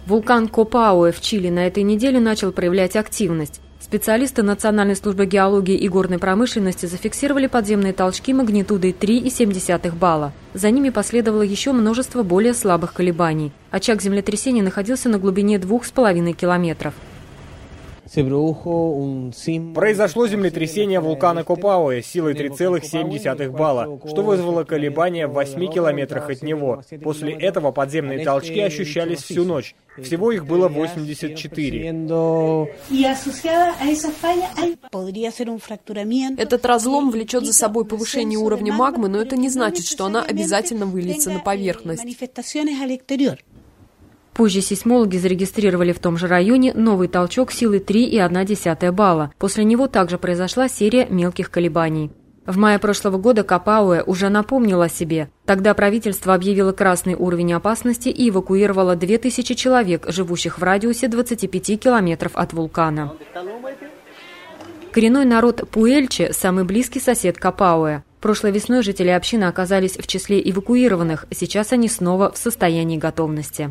Вулкан Копауэ в Чили на этой неделе начал проявлять активность. Специалисты Национальной службы геологии и горной промышленности зафиксировали подземные толчки магнитудой 3,7 балла. За ними последовало еще множество более слабых колебаний. Очаг землетрясения находился на глубине 2,5 километров. Произошло землетрясение вулкана Копауэ силой 3,7 балла, что вызвало колебания в 8 километрах от него. После этого подземные толчки ощущались всю ночь. Всего их было 84. Этот разлом влечет за собой повышение уровня магмы, но это не значит, что она обязательно выльется на поверхность. Позже сейсмологи зарегистрировали в том же районе новый толчок силы 3,1 балла. После него также произошла серия мелких колебаний. В мае прошлого года Копауэ уже напомнил о себе. Тогда правительство объявило красный уровень опасности и эвакуировало 2000 человек, живущих в радиусе 25 километров от вулкана. Коренной народ Пуэльче – самый близкий сосед Копауэ. Прошлой весной жители общины оказались в числе эвакуированных. Сейчас они снова в состоянии готовности.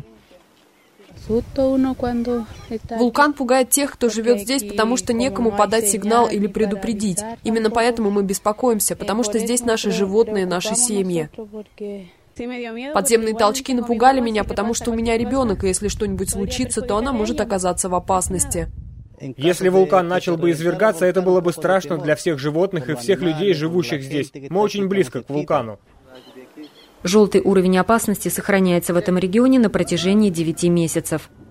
Вулкан пугает тех, кто живет здесь, потому что некому подать сигнал или предупредить. Именно поэтому мы беспокоимся, потому что здесь наши животные, наши семьи. Подземные толчки напугали меня, потому что у меня ребенок, и если что-нибудь случится, то она может оказаться в опасности. Если вулкан начал бы извергаться, это было бы страшно для всех животных и всех людей, живущих здесь. Мы очень близко к вулкану. Желтый уровень опасности сохраняется в этом регионе на протяжении 9 месяцев.